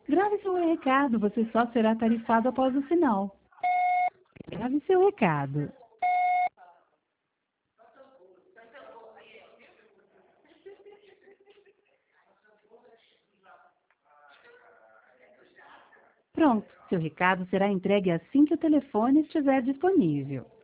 Grave seu recado, você só será tarifado após o sinal. Grave seu recado. Pronto, seu recado será entregue assim que o telefone estiver disponível.